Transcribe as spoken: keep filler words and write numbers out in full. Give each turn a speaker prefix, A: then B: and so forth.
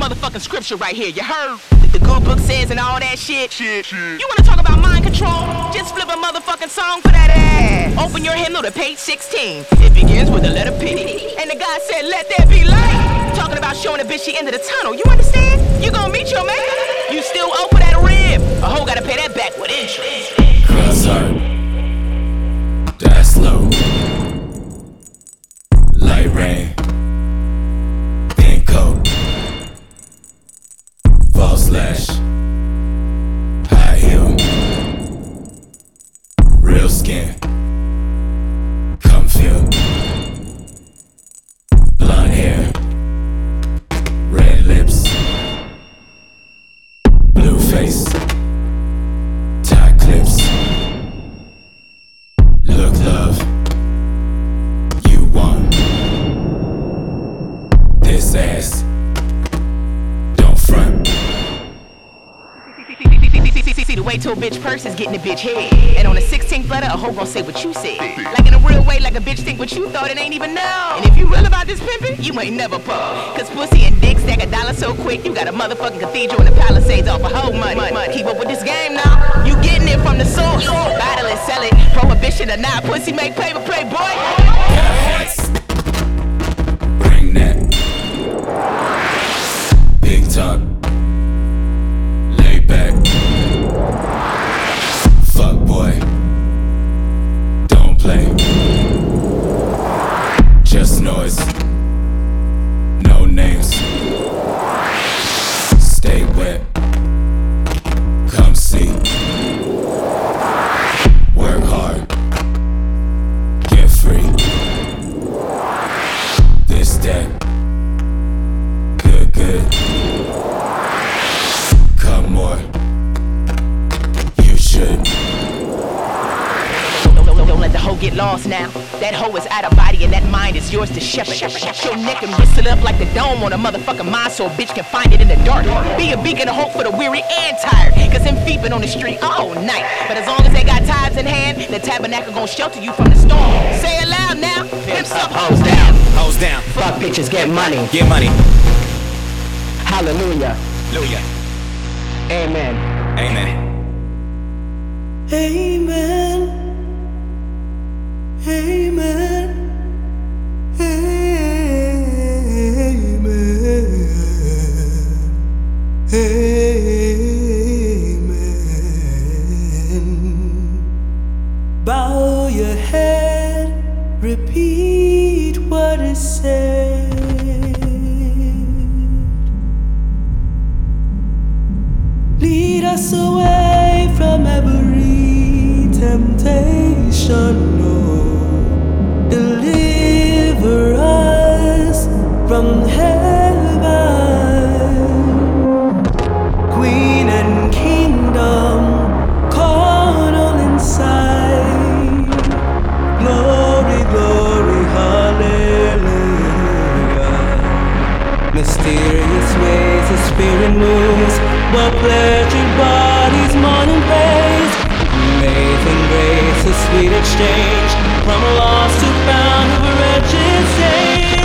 A: motherfucking scripture right here, you heard? The good book says and all that shit.
B: Shit, shit.
A: You wanna talk about mind control? Just flip a motherfucking song for that ass. Open your hymnal to page sixteen. It begins with the letter P. And the guy said, let there be light. Talking about showing a bitch she into the tunnel. You understand? You gonna meet your man. You still owe for that rib. A hoe gotta pay that back with interest.
C: Cross hard. Die slow. Light rain. Pink coat. False lash. High heel. Real skin. Come feel. Blonde hair. Red lips. Blue face. Tie clips. Look love. You want this ass. Don't front.
A: See the way to a bitch purse is getting a bitch head. And on the sixteenth letter, a hoe gon' say what you said. Like in a real way, like a bitch think what you thought and ain't even know. And if you real about this pimpin', you ain't never pull. Cause pussy and dick stack a dollar so quick, you got a motherfucking cathedral in the Palisades off a hoe money. Keep up with this game now, you getting it from the source. Bottle and sell it, prohibition or not, pussy make paper play, boy.
C: Got hats. Bring that. Big talk. Lay back. Fuck boy. Don't play. Just noise. No names. Stay wet. Come see. Work hard. Get free. This, that. Good, good. Come more. You should.
A: Don't let the hoe get lost now. That hoe is out of body and that mind is yours to shepherd. Your neck and wrist it up like the dome on a motherfucking mind so a bitch can find it in the dark. Be a beacon of hope for the weary and tired. Cause them feet been on the street all night. But as long as they got tithes in hand, the tabernacle gon' shelter you from the storm. Say it loud now. Pimps up, hoes down.
D: Hoes down.
A: Fuck bitches, get money.
D: Get money.
A: Hallelujah.
D: Hallelujah.
A: Amen.
D: Amen.
E: Amen. Amen. Amen. Amen. Bow your head, repeat what is said. Lead us away from every temptation, Lord. Deliver us from heaven. Queen and kingdom, carnal inside. Glory, glory, hallelujah. Mysterious ways the Spirit moves, while pleasured bodies mourn and praise. Amazing grace, a sweet exchange, from a lost to found of a wretched saint.